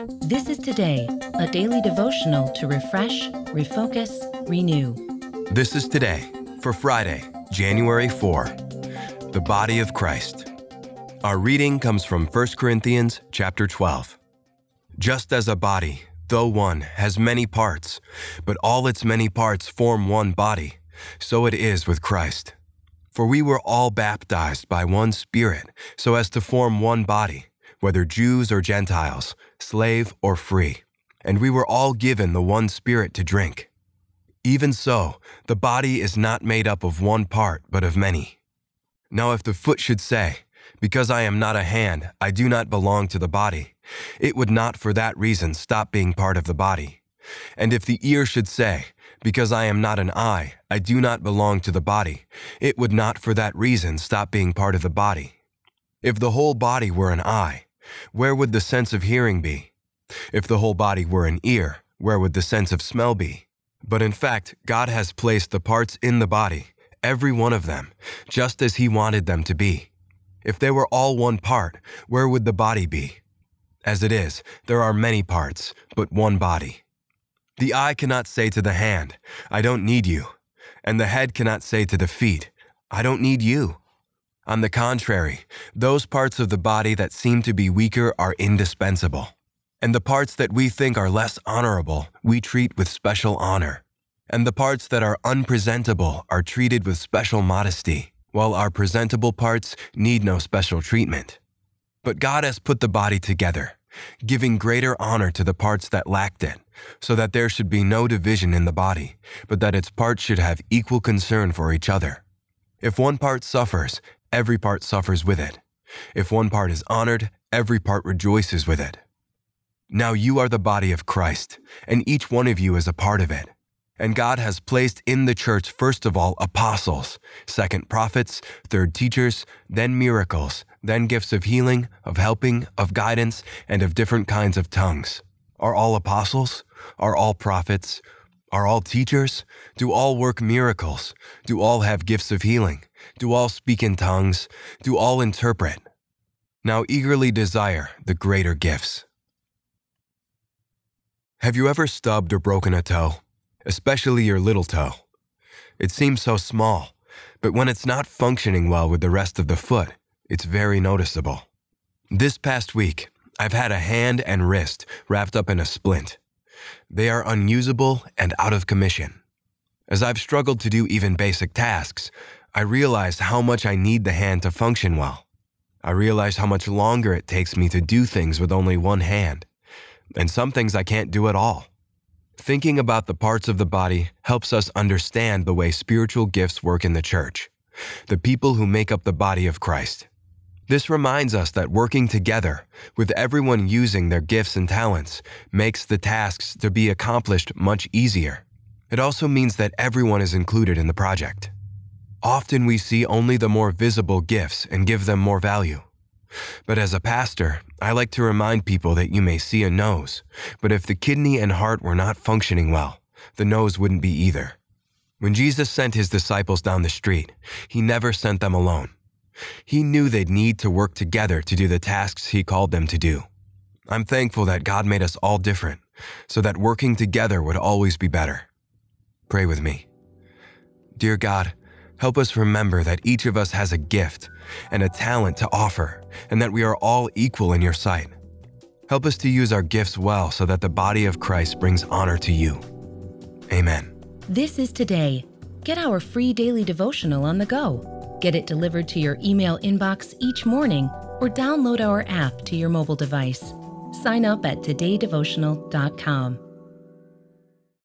This is Today, a daily devotional to refresh, refocus, renew. This is Today for Friday, January 4, the body of Christ. Our reading comes from 1 Corinthians chapter 12. Just as a body, though one, has many parts, but all its many parts form one body, so it is with Christ. For we were all baptized by one Spirit, so as to form one body, whether Jews or Gentiles, slave or free, and we were all given the one Spirit to drink. Even so, the body is not made up of one part, but of many. Now if the foot should say, "Because I am not a hand, I do not belong to the body," it would not for that reason stop being part of the body. And if the ear should say, "Because I am not an eye, I do not belong to the body," it would not for that reason stop being part of the body. If the whole body were an eye, where would the sense of hearing be? If the whole body were an ear, where would the sense of smell be? But in fact, God has placed the parts in the body, every one of them, just as He wanted them to be. If they were all one part, where would the body be? As it is, there are many parts, but one body. The eye cannot say to the hand, "I don't need you," and the head cannot say to the feet, "I don't need you." On the contrary, those parts of the body that seem to be weaker are indispensable, and the parts that we think are less honorable we treat with special honor, and the parts that are unpresentable are treated with special modesty, while our presentable parts need no special treatment. But God has put the body together, giving greater honor to the parts that lacked it, so that there should be no division in the body, but that its parts should have equal concern for each other. If one part suffers, every part suffers with it. If one part is honored, every part rejoices with it. Now you are the body of Christ, and each one of you is a part of it. And God has placed in the church first of all apostles, second prophets, third teachers, then miracles, then gifts of healing, of helping, of guidance, and of different kinds of tongues. Are all apostles? Are all prophets? Are all teachers? Do all work miracles? Do all have gifts of healing? Do all speak in tongues? Do all interpret? Now eagerly desire the greater gifts. Have you ever stubbed or broken a toe? Especially your little toe. It seems so small, but when it's not functioning well with the rest of the foot, it's very noticeable. This past week, I've had a hand and wrist wrapped up in a splint. They are unusable and out of commission. As I've struggled to do even basic tasks, I realized how much I need the hand to function well. I realized how much longer it takes me to do things with only one hand, and some things I can't do at all. Thinking about the parts of the body helps us understand the way spiritual gifts work in the church, the people who make up the body of Christ. This reminds us that working together, with everyone using their gifts and talents, makes the tasks to be accomplished much easier. It also means that everyone is included in the project. Often we see only the more visible gifts and give them more value. But as a pastor, I like to remind people that you may see a nose, but if the kidney and heart were not functioning well, the nose wouldn't be either. When Jesus sent His disciples down the street, He never sent them alone. He knew they'd need to work together to do the tasks He called them to do. I'm thankful that God made us all different, so that working together would always be better. Pray with me. Dear God, help us remember that each of us has a gift and a talent to offer, and that we are all equal in your sight. Help us to use our gifts well so that the body of Christ brings honor to you. Amen. This is Today. Get our free daily devotional on the go. Get it delivered to your email inbox each morning or download our app to your mobile device. Sign up at todaydevotional.com.